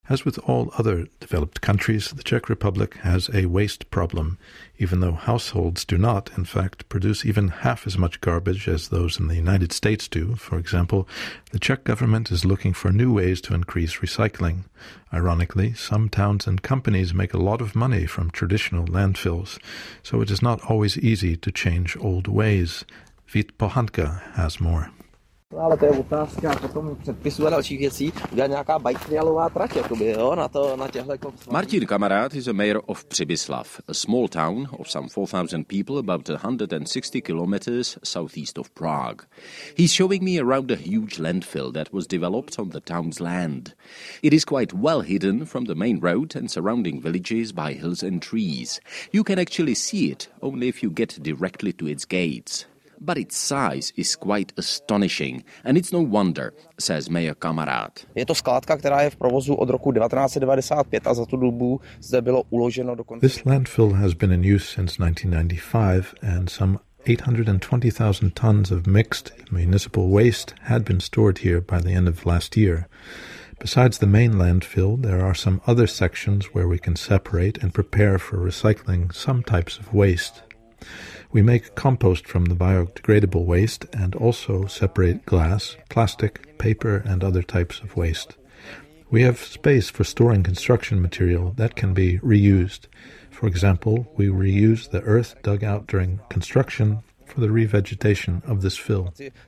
As with all other developed countries, the Czech Republic has a waste problem, even though households do not, in fact, produce even half as much garbage as those in the United States do. For example, the Czech government is looking for new ways to increase recycling. Ironically, some towns and companies make a lot of money from traditional landfills, so it is not always easy to change old ways. Vít Pohanka has more. Ale to je otázka potom předpisu a dalších věcí, udělat nějaká biketrailová trať, jakoby, jo, na těchto... Martin Kamarád is a mayor of Přibyslav, a small town of some 4,000 people about 160 kilometers southeast of Prague. He's showing me around a huge landfill that was developed on the town's land. It is quite well hidden from the main road and surrounding villages by hills and trees. You can actually see it only if you get directly to its gates. But its size is quite astonishing, and it's no wonder, says Mayor Kamarád. Je to skládka, která je v provozu od roku 1995 a za tu dobu zde bylo uloženo dokonce... This landfill has been in use since 1995, and some 820,000 tons of mixed municipal waste had been stored here by the end of last year. Besides the main landfill, there are some other sections where we can separate and prepare for recycling some types of waste. We make compost from the biodegradable waste and also separate glass, plastic, paper, and other types of waste. We have space for storing construction material that can be reused. For example, we reuse the earth dug out during construction for the revegetation of this fill.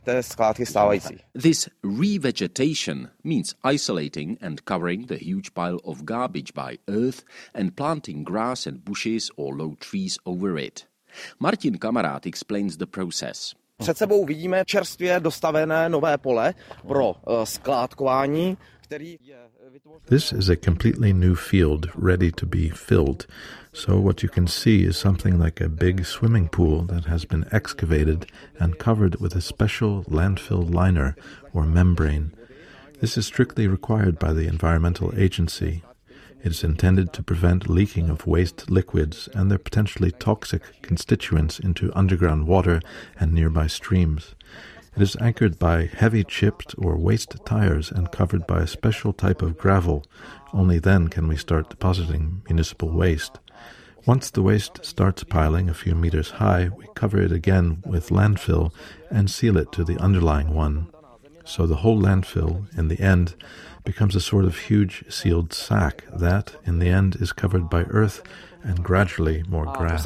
This revegetation means isolating and covering the huge pile of garbage by earth and planting grass and bushes or low trees over it. Martin Kamarád explains the process. Před sebou vidíme čerstvě dostavené nové pole pro skládkování, který je... This is a completely new field ready to be filled. So what you can see is something like a big swimming pool that has been excavated and covered with a special landfill liner or membrane. This is strictly required by the Environmental Agency. It is intended to prevent leaking of waste liquids and their potentially toxic constituents into underground water and nearby streams. It is anchored by heavy chipped or waste tires and covered by a special type of gravel. Only then can we start depositing municipal waste. Once the waste starts piling a few meters high, we cover it again with landfill and seal it to the underlying one. So the whole landfill, in the end, becomes a sort of huge sealed sack that, in the end, is covered by earth and gradually more grass.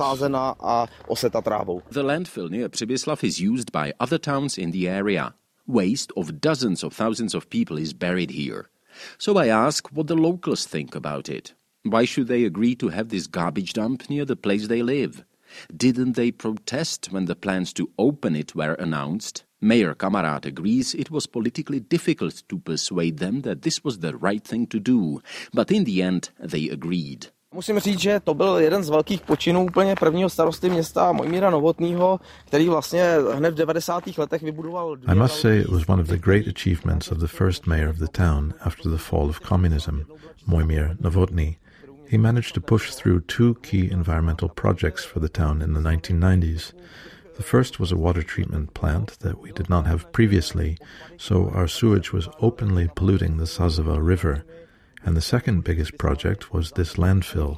The landfill near Přibyslav is used by other towns in the area. Waste of dozens of thousands of people is buried here. So I ask what the locals think about it. Why should they agree to have this garbage dump near the place they live? Didn't they protest when the plans to open it were announced? Mayor Kamarád agrees it was politically difficult to persuade them that this was the right thing to do, but in the end they agreed. Musím říct, že to byl jeden z velkých počinů úplně prvního starosty města Mojmíra Novotného, který vlastně hned v 90. letech vybudoval... I must say it was one of the great achievements of the first mayor of the town after the fall of communism, Mojmír Novotný. He managed to push through two key environmental projects for the town in the 1990s. The first was a water treatment plant that we did not have previously, so our sewage was openly polluting the Sazava River. And the second biggest project was this landfill.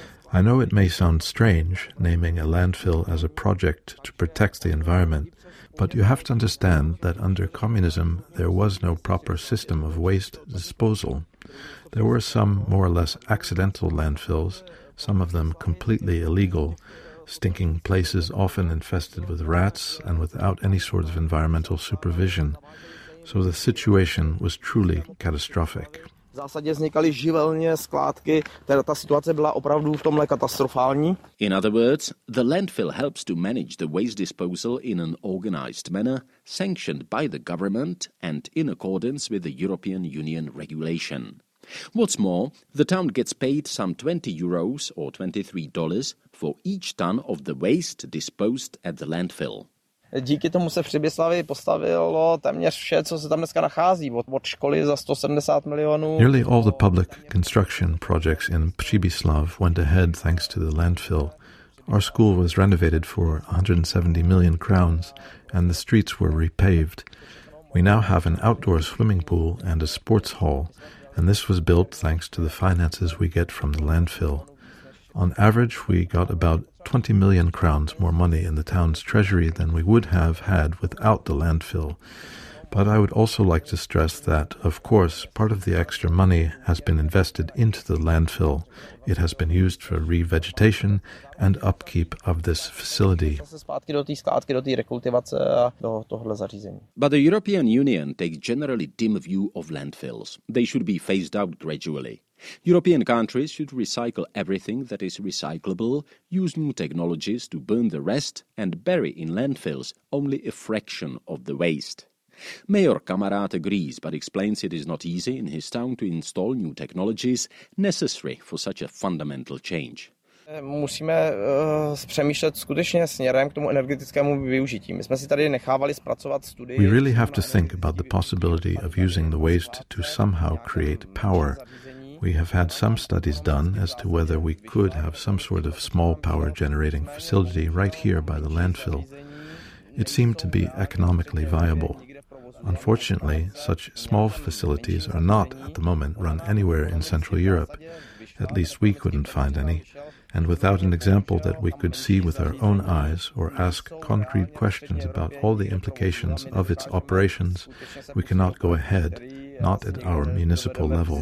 I know it may sound strange, naming a landfill as a project to protect the environment, but you have to understand that under communism there was no proper system of waste disposal. There were some more or less accidental landfills, some of them completely illegal, stinking places often infested with rats and without any sort of environmental supervision. So the situation was truly catastrophic. V zásadě vznikaly živelně skládky, ta situace byla opravdu v tomhle katastrofální. In other words, the landfill helps to manage the waste disposal in an organized manner, sanctioned by the government and in accordance with the European Union regulation. What's more, the town gets paid some €20 or $23 for each ton of the waste disposed at the landfill. Díky tomu se v Přibyslavi postavilo téměř vše, co se tam dneska nachází, od školy za 170 milionů. Nearly all the public construction projects in Přibyslav went ahead thanks to the landfill. Our school was renovated for 170 million crowns and the streets were repaved. We now have an outdoor swimming pool and a sports hall, and this was built thanks to the finances we get from the landfill. On average, we got about 20 million crowns more money in the town's treasury than we would have had without the landfill. But I would also like to stress that, of course, part of the extra money has been invested into the landfill. It has been used for revegetation and upkeep of this facility. But the European Union takes generally dim view of landfills. They should be phased out gradually. European countries should recycle everything that is recyclable, use new technologies to burn the rest, and bury in landfills only a fraction of the waste. Mayor Kamarád agrees, but explains it is not easy in his town to install new technologies necessary for such a fundamental change. Musíme přemýšlet skutečně směrem k tomu energetickému využití. My jsme si tady nechávali zpracovat studii. We really have to think about the possibility of using the waste to somehow create power. We have had some studies done as to whether we could have some sort of small power generating facility right here by the landfill. It seemed to be economically viable. Unfortunately, such small facilities are not at the moment run anywhere in Central Europe. At least we couldn't find any. And without an example that we could see with our own eyes or ask concrete questions about all the implications of its operations, we cannot go ahead, not at our municipal level.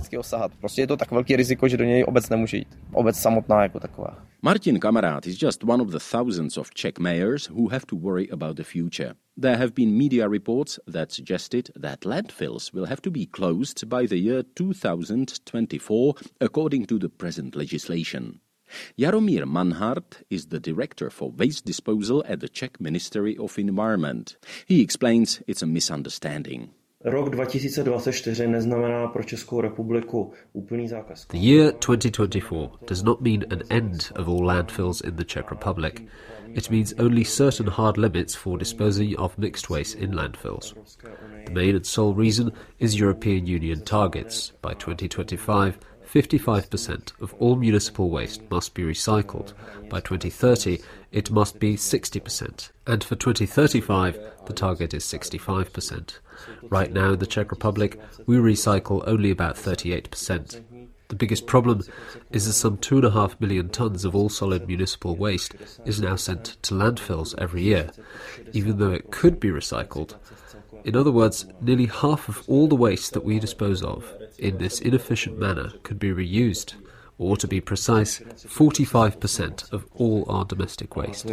Martin Kamarád is just one of the thousands of Czech mayors who have to worry about the future. There have been media reports that suggested that landfills will have to be closed by the year 2024, according to the present legislation. Jaromír Manhart is the director for waste disposal at the Czech Ministry of Environment. He explains it's a misunderstanding. Rok 2024 neznamená pro Českou republiku úplný zákaz. The year 2024 does not mean an end of all landfills in the Czech Republic. It means only certain hard limits for disposing of mixed waste in landfills. The main and sole reason is European Union targets. By 2025, 55% of all municipal waste must be recycled. By 2030, it must be 60%. And for 2035, the target is 65%. Right now in the Czech Republic, we recycle only about 38%. The biggest problem is that some 2.5 million tons of all solid municipal waste is now sent to landfills every year, even though it could be recycled. In other words, nearly half of all the waste that we dispose of in this inefficient manner could be reused, or to be precise, 45% of all our domestic waste.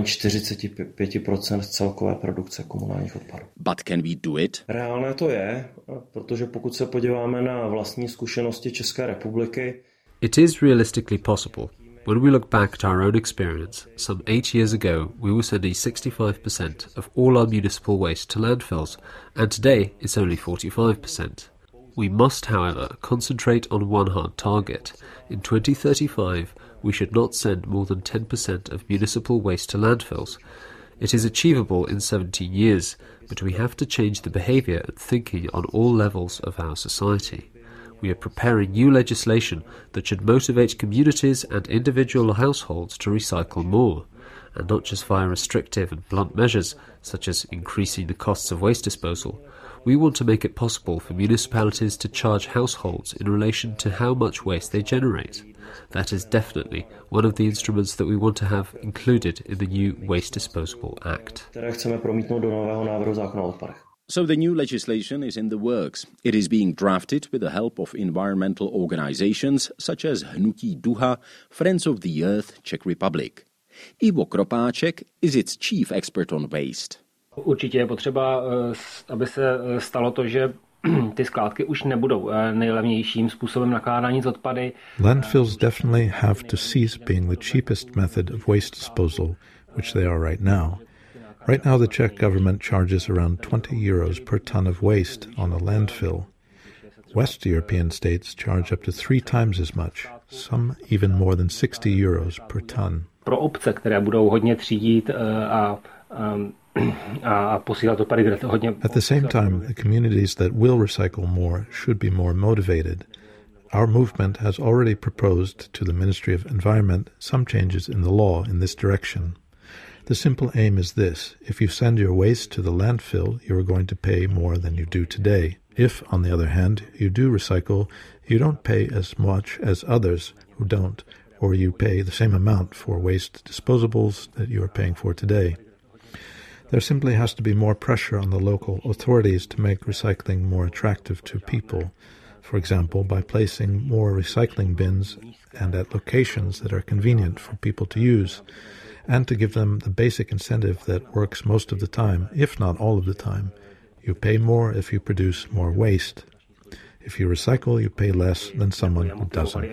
But can we do it? Reálné to je, protože pokud se podíváme na vlastní zkušenosti České republiky. It is realistically possible. When we look back at our own experience, some 8 years ago we were sending 65% of all our municipal waste to landfills, and today it's only 45%. We must, however, concentrate on one hard target. In 2035, we should not send more than 10% of municipal waste to landfills. It is achievable in 17 years, but we have to change the behaviour and thinking on all levels of our society. We are preparing new legislation that should motivate communities and individual households to recycle more, and not just via restrictive and blunt measures, such as increasing the costs of waste disposal. We want to make it possible for municipalities to charge households in relation to how much waste they generate. That is definitely one of the instruments that we want to have included in the new Waste Disposable Act. So the new legislation is in the works. It is being drafted with the help of environmental organizations such as Hnutí Duha, Friends of the Earth, Czech Republic. Ivo Kropáček is its chief expert on waste. Určitě je potřeba, aby se stalo to, že ty skládky už nebudou nejlevnějším způsobem nakládání s odpady. Landfills definitely have to cease being the cheapest method of waste disposal, which they are right now. Right now the Czech government charges around 20 euros per ton of waste on a landfill. West European states charge up to 3 times as much, some even more than 60 euros per ton. Pro obce, které budou hodně třídit a posílat odpady, kde to hodně... At the same time, the communities that will recycle more should be more motivated. Our movement has already proposed to the Ministry of Environment some changes in the law in this direction. The simple aim is this: if you send your waste to the landfill, you are going to pay more than you do today. If, on the other hand, you do recycle, you don't pay as much as others who don't, or you pay the same amount for waste disposables that you are paying for today. There simply has to be more pressure on the local authorities to make recycling more attractive to people, for example, by placing more recycling bins and at locations that are convenient for people to use, and to give them the basic incentive that works most of the time, if not all of the time. You pay more if you produce more waste. If you recycle, you pay less than someone who doesn't.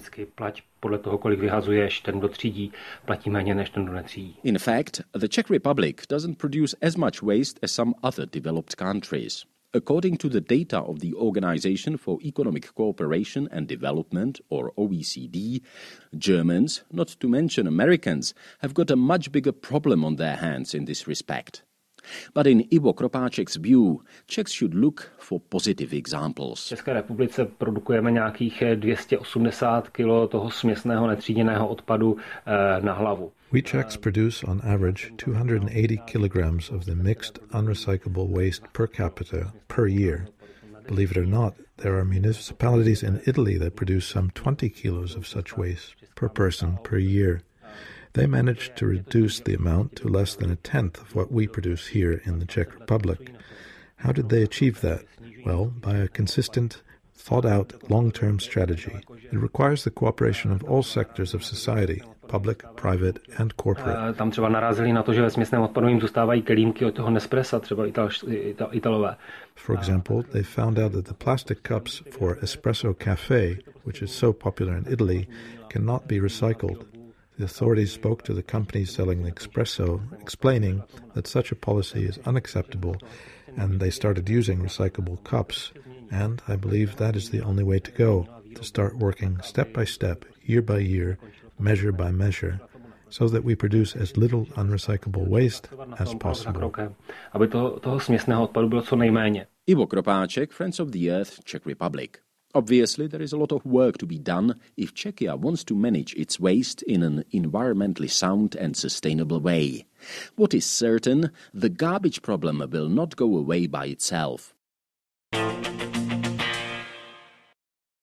In fact, the Czech Republic doesn't produce as much waste as some other developed countries. According to the data of the Organization for Economic Cooperation and Development, or OECD, Germans, not to mention Americans, have got a much bigger problem on their hands in this respect. But in Ivo Kropáček's view, Czechs should look for positive examples. V České republice produkujeme nějakých 280 kg toho směsného netříděného odpadu na hlavu. We Czechs produce on average 280 kilograms of the mixed unrecyclable waste per capita per year. Believe it or not, there are municipalities in Italy that produce some 20 kilos of such waste per person per year. They managed to reduce the amount to less than a tenth of what we produce here in the Czech Republic. How did they achieve that? Well, by a consistent, thought-out, long-term strategy. It requires the cooperation of all sectors of society, public, private and corporate. Tam třeba narazili na to, že ve směsném odpadu jim zůstávají kelímky od toho Nespressa, třeba Italové. For example, they found out that the plastic cups for espresso cafe, which is so popular in Italy, cannot be recycled. The authorities spoke to the companies selling the espresso, explaining that such a policy is unacceptable, and they started using recyclable cups. And I believe that is the only way to go, to start working step by step, year by year, measure by measure, so that we produce as little unrecyclable waste as possible. Aby toho směsného odpadu bylo co nejméně. Ivo Kropáček, Friends of the Earth, Czech Republic. Obviously, there is a lot of work to be done if Czechia wants to manage its waste in an environmentally sound and sustainable way. What is certain, the garbage problem will not go away by itself.